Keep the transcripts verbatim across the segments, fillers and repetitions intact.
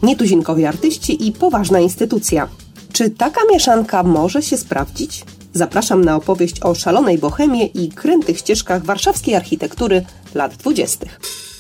nietuzinkowi artyści i poważna instytucja. Czy taka mieszanka może się sprawdzić? Zapraszam na opowieść o szalonej bohemie i krętych ścieżkach warszawskiej architektury lat dwudziestych.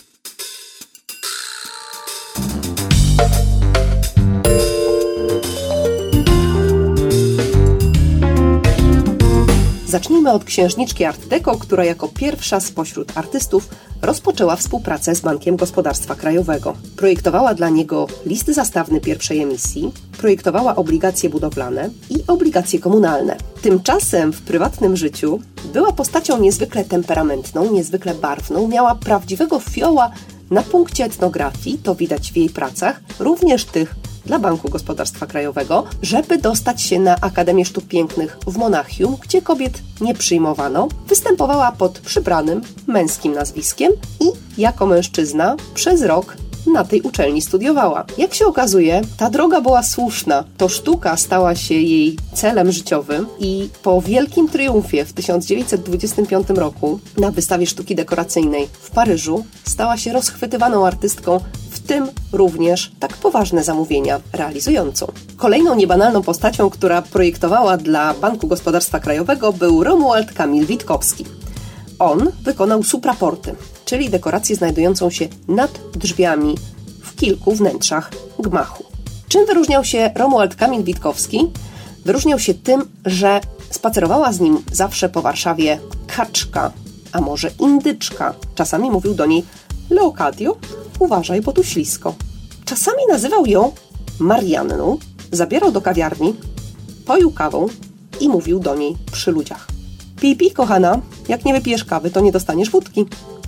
Zacznijmy od księżniczki Art Deco, która jako pierwsza spośród artystów rozpoczęła współpracę z Bankiem Gospodarstwa Krajowego. Projektowała dla niego list zastawny pierwszej emisji, projektowała obligacje budowlane i obligacje komunalne. Tymczasem w prywatnym życiu była postacią niezwykle temperamentną, niezwykle barwną, miała prawdziwego fioła na punkcie etnografii, to widać w jej pracach, również tych dla Banku Gospodarstwa Krajowego, żeby dostać się na Akademię Sztuk Pięknych w Monachium, gdzie kobiet nie przyjmowano, występowała pod przybranym męskim nazwiskiem i jako mężczyzna przez rok na tej uczelni studiowała. Jak się okazuje, ta droga była słuszna. To sztuka stała się jej celem życiowym i po wielkim triumfie w tysiąc dziewięćset dwudziestym piątym roku na wystawie sztuki dekoracyjnej w Paryżu stała się rozchwytywaną artystką, w tym również tak poważne zamówienia realizującą. Kolejną niebanalną postacią, która projektowała dla Banku Gospodarstwa Krajowego, był Romuald Kamil Witkowski. On wykonał supraporty, czyli dekorację znajdującą się nad drzwiami w kilku wnętrzach gmachu. Czym wyróżniał się Romuald Kamil Witkowski? Wyróżniał się tym, że spacerowała z nim zawsze po Warszawie kaczka, a może indyczka. Czasami mówił do niej: Leocadio, uważaj, bo tu ślisko. Czasami nazywał ją Marianną, zabierał do kawiarni, poił kawą i mówił do niej przy ludziach: Pij, pij, kochana, jak nie wypijesz kawy, to nie dostaniesz wódki.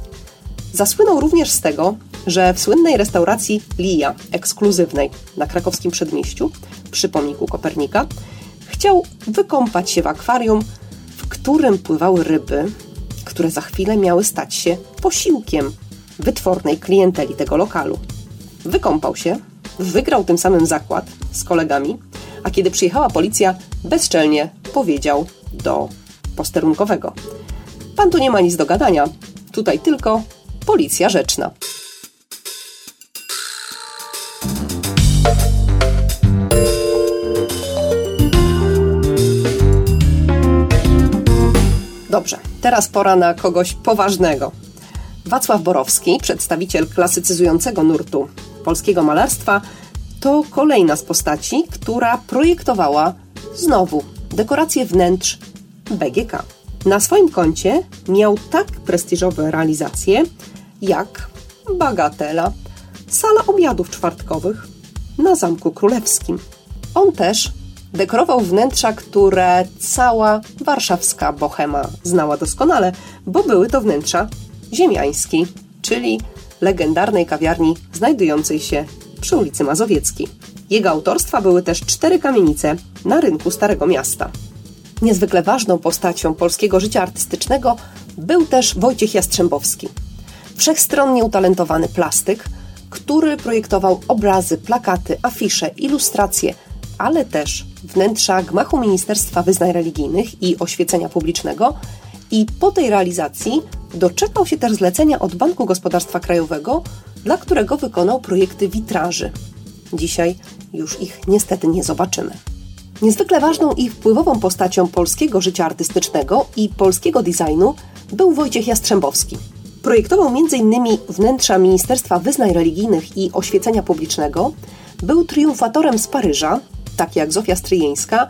Zasłynął również z tego, że w słynnej restauracji Lija, ekskluzywnej na krakowskim przedmieściu, przy pomniku Kopernika, chciał wykąpać się w akwarium, w którym pływały ryby, które za chwilę miały stać się posiłkiem wytwornej klienteli tego lokalu. Wykąpał się, wygrał tym samym zakład z kolegami, a kiedy przyjechała policja, bezczelnie powiedział do posterunkowego: Pan tu nie ma nic do gadania, tutaj tylko policja rzeczna. Dobrze, teraz pora na kogoś poważnego. Wacław Borowski, przedstawiciel klasycyzującego nurtu polskiego malarstwa, to kolejna z postaci, która projektowała znowu dekoracje wnętrz B G K. Na swoim koncie miał tak prestiżowe realizacje jak Bagatela, sala obiadów czwartkowych na Zamku Królewskim. On też dekorował wnętrza, które cała warszawska bohema znała doskonale, bo były to wnętrza Ziemiańskiej, czyli legendarnej kawiarni znajdującej się przy ulicy Mazowieckiej. Jego autorstwa były też cztery kamienice na rynku Starego Miasta. Niezwykle ważną postacią polskiego życia artystycznego był też Wojciech Jastrzębowski. Wszechstronnie utalentowany plastyk, który projektował obrazy, plakaty, afisze, ilustracje, ale też wnętrza gmachu Ministerstwa Wyznań Religijnych i Oświecenia Publicznego i po tej realizacji doczekał się też zlecenia od Banku Gospodarstwa Krajowego, dla którego wykonał projekty witraży. Dzisiaj już ich niestety nie zobaczymy. Niezwykle ważną i wpływową postacią polskiego życia artystycznego i polskiego designu był Wojciech Jastrzębowski. Projektował między innymi wnętrza Ministerstwa Wyznań Religijnych i Oświecenia Publicznego, był triumfatorem z Paryża, tak jak Zofia Stryjeńska,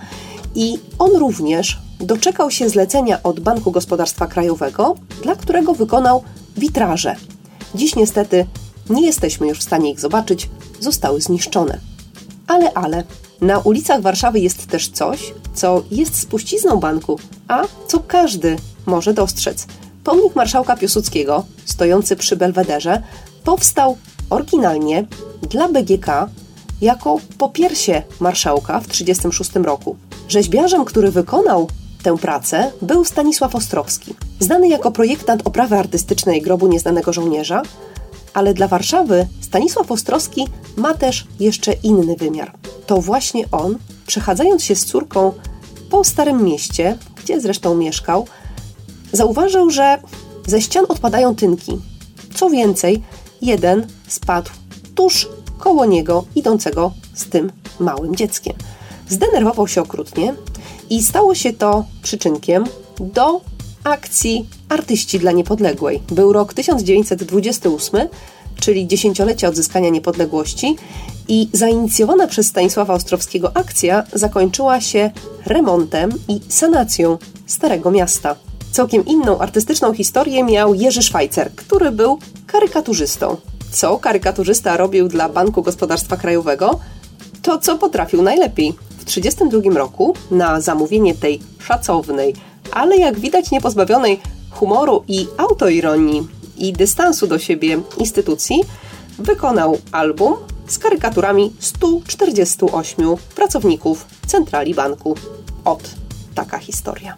i on również doczekał się zlecenia od Banku Gospodarstwa Krajowego, dla którego wykonał witraże. Dziś niestety nie jesteśmy już w stanie ich zobaczyć, zostały zniszczone. Ale, ale, na ulicach Warszawy jest też coś, co jest spuścizną banku, a co każdy może dostrzec. Pomnik marszałka Piłsudskiego, stojący przy Belwederze, powstał oryginalnie dla B G K jako popiersie marszałka w tysiąc dziewięćset trzydziestym szóstym roku. Rzeźbiarzem, który wykonał tę pracę, był Stanisław Ostrowski, znany jako projektant oprawy artystycznej grobu nieznanego żołnierza, ale dla Warszawy Stanisław Ostrowski ma też jeszcze inny wymiar. To właśnie on, przechadzając się z córką po Starym Mieście, gdzie zresztą mieszkał, zauważył, że ze ścian odpadają tynki. Co więcej, jeden spadł tuż koło niego idącego z tym małym dzieckiem. Zdenerwował się okrutnie i stało się to przyczynkiem do akcji Artyści dla Niepodległej. Był rok tysiąc dziewięćset dwudziesty ósmy, czyli dziesięciolecie odzyskania niepodległości, i zainicjowana przez Stanisława Ostrowskiego akcja zakończyła się remontem i sanacją Starego Miasta. Całkiem inną artystyczną historię miał Jerzy Szwajcer, który był karykaturzystą. Co karykaturzysta robił dla Banku Gospodarstwa Krajowego? To, co potrafił najlepiej. W tysiąc dziewięćset trzydziestym drugim roku na zamówienie tej szacownej, ale jak widać niepozbawionej humoru i autoironii i dystansu do siebie instytucji wykonał album z karykaturami stu czterdziestu ośmiu pracowników centrali banku. Ot, taka historia.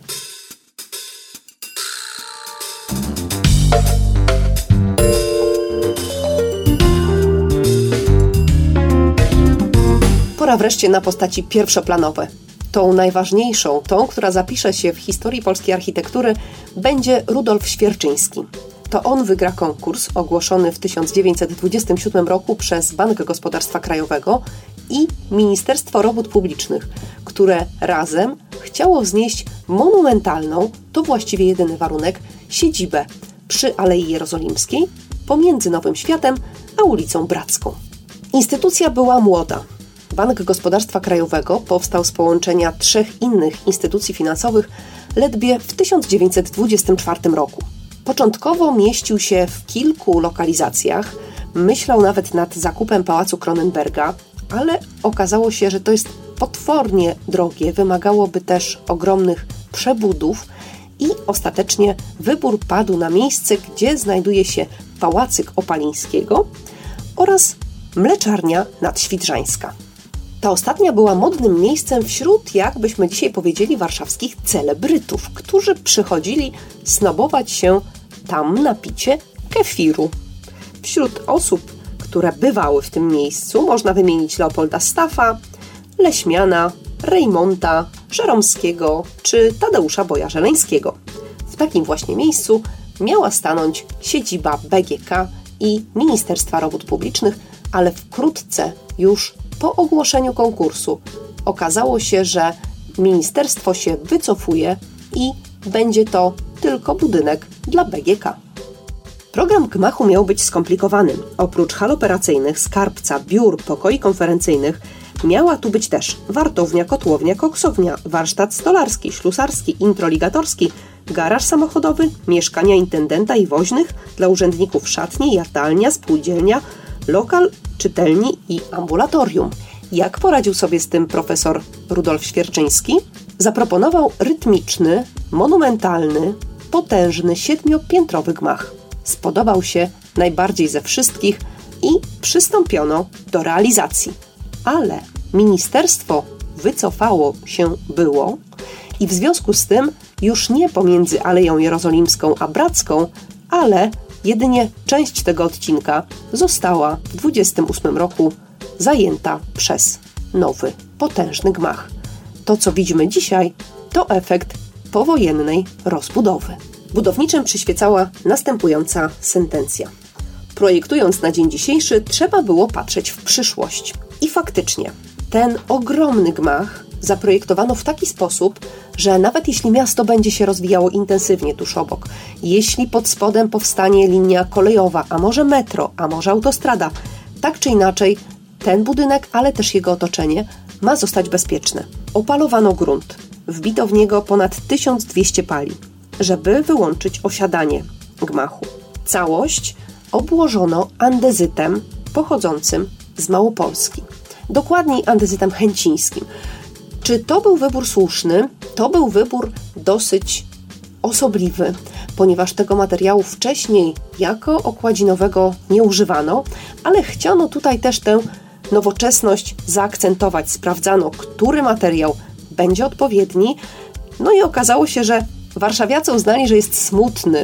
Pora wreszcie na postaci pierwszoplanowe. Tą najważniejszą, tą, która zapisze się w historii polskiej architektury, będzie Rudolf Świerczyński. To on wygra konkurs ogłoszony w tysiąc dziewięćset dwudziestym siódmym roku przez Bank Gospodarstwa Krajowego i Ministerstwo Robót Publicznych, które razem chciało wznieść monumentalną, to właściwie jedyny warunek, siedzibę przy Alei Jerozolimskiej pomiędzy Nowym Światem a ulicą Bracką. Instytucja była młoda. Bank Gospodarstwa Krajowego powstał z połączenia trzech innych instytucji finansowych ledwie w tysiąc dziewięćset dwudziestym czwartym roku. Początkowo mieścił się w kilku lokalizacjach, myślał nawet nad zakupem Pałacu Kronenberga, ale okazało się, że to jest potwornie drogie, wymagałoby też ogromnych przebudów i ostatecznie wybór padł na miejsce, gdzie znajduje się Pałacyk Opalińskiego oraz Mleczarnia Nadświdrzańska. Ta ostatnia była modnym miejscem wśród, jakbyśmy dzisiaj powiedzieli, warszawskich celebrytów, którzy przychodzili snobować się tam na picie kefiru. Wśród osób, które bywały w tym miejscu, można wymienić Leopolda Staffa, Leśmiana, Rejmonta, Żeromskiego czy Tadeusza Boja-Żeleńskiego. W takim właśnie miejscu miała stanąć siedziba B G K i Ministerstwa Robót Publicznych, ale wkrótce, już po ogłoszeniu konkursu, okazało się, że ministerstwo się wycofuje i będzie to tylko budynek dla B G K. Program gmachu miał być skomplikowany. Oprócz hal operacyjnych, skarbca, biur, pokoi konferencyjnych miała tu być też wartownia, kotłownia, koksownia, warsztat stolarski, ślusarski, introligatorski, garaż samochodowy, mieszkania intendenta i woźnych, dla urzędników szatnie, jadalnia, spółdzielnia, lokal czytelni i ambulatorium. Jak poradził sobie z tym profesor Rudolf Świerczyński? Zaproponował rytmiczny, monumentalny, potężny, siedmiopiętrowy gmach. Spodobał się najbardziej ze wszystkich i przystąpiono do realizacji. Ale ministerstwo wycofało się było i w związku z tym już nie pomiędzy Aleją Jerozolimską a Bracką, ale jedynie część tego odcinka została w dwudziestym ósmym roku zajęta przez nowy, potężny gmach. To, co widzimy dzisiaj, to efekt powojennej rozbudowy. Budowniczym przyświecała następująca sentencja. Projektując na dzień dzisiejszy, trzeba było patrzeć w przyszłość. I faktycznie, ten ogromny gmach zaprojektowano w taki sposób, że nawet jeśli miasto będzie się rozwijało intensywnie tuż obok, jeśli pod spodem powstanie linia kolejowa, a może metro, a może autostrada, tak czy inaczej ten budynek, ale też jego otoczenie ma zostać bezpieczne. Opalowano grunt, wbito w niego ponad tysiąc dwieście pali, żeby wyłączyć osiadanie gmachu. Całość obłożono andezytem pochodzącym z Małopolski, dokładniej andezytem chęcińskim. Czy to był wybór słuszny? To był wybór dosyć osobliwy, ponieważ tego materiału wcześniej jako okładzinowego nie używano, ale chciano tutaj też tę nowoczesność zaakcentować. Sprawdzano, który materiał będzie odpowiedni, no i okazało się, że warszawiacy uznali, że jest smutny,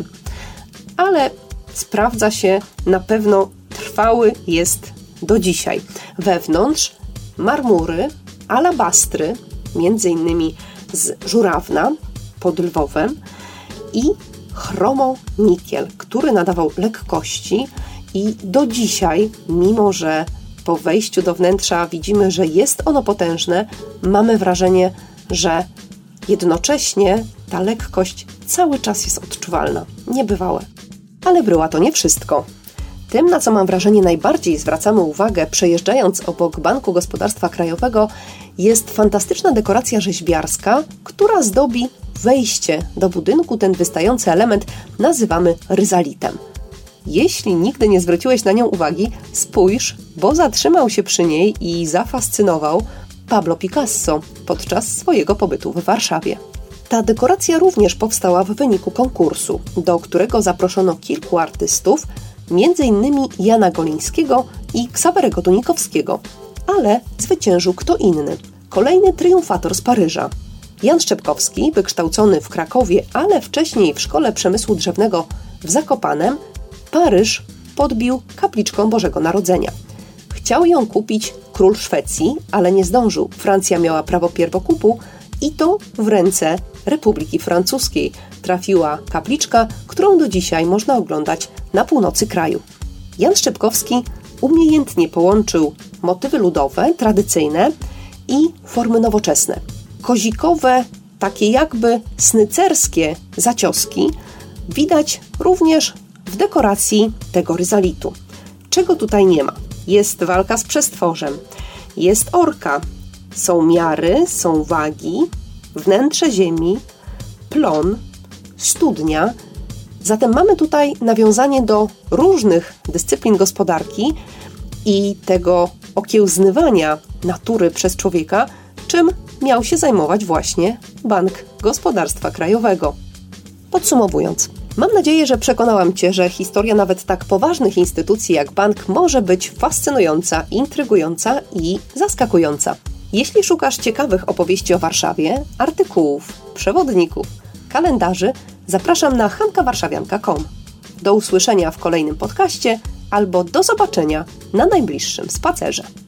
ale sprawdza się, na pewno trwały jest do dzisiaj. Wewnątrz marmury, alabastry, między innymi z Żurawna pod Lwowem i chromonikiel, który nadawał lekkości i do dzisiaj, mimo że po wejściu do wnętrza widzimy, że jest ono potężne, mamy wrażenie, że jednocześnie ta lekkość cały czas jest odczuwalna. Niebywałe. Ale bryła to nie wszystko. Tym, na co mam wrażenie najbardziej zwracamy uwagę, przejeżdżając obok Banku Gospodarstwa Krajowego, jest fantastyczna dekoracja rzeźbiarska, która zdobi wejście do budynku. Ten wystający element nazywamy ryzalitem. Jeśli nigdy nie zwróciłeś na nią uwagi, spójrz, bo zatrzymał się przy niej i zafascynował Pablo Picasso podczas swojego pobytu w Warszawie. Ta dekoracja również powstała w wyniku konkursu, do którego zaproszono kilku artystów, między innymi Jana Golińskiego i Ksawerego Dunikowskiego, ale zwyciężył kto inny. Kolejny triumfator z Paryża. Jan Szczepkowski, wykształcony w Krakowie, ale wcześniej w Szkole Przemysłu Drzewnego w Zakopanem, Paryż podbił kapliczką Bożego Narodzenia. Chciał ją kupić król Szwecji, ale nie zdążył. Francja miała prawo pierwokupu i to w ręce Republiki Francuskiej trafiła kapliczka, którą do dzisiaj można oglądać na północy kraju. Jan Szczepkowski umiejętnie połączył motywy ludowe, tradycyjne i formy nowoczesne. Kozikowe, takie jakby snycerskie zacioski widać również w dekoracji tego ryzalitu. Czego tutaj nie ma? Jest walka z przestworzem, jest orka, są miary, są wagi, wnętrze ziemi, plon, studnia. Zatem mamy tutaj nawiązanie do różnych dyscyplin gospodarki i tego okiełznywania natury przez człowieka, czym miał się zajmować właśnie Bank Gospodarstwa Krajowego. Podsumowując, mam nadzieję, że przekonałam Cię, że historia nawet tak poważnych instytucji jak bank może być fascynująca, intrygująca i zaskakująca. Jeśli szukasz ciekawych opowieści o Warszawie, artykułów, przewodników, kalendarzy, zapraszam na hanka warszawianka kropka com. Do usłyszenia w kolejnym podcaście albo do zobaczenia na najbliższym spacerze.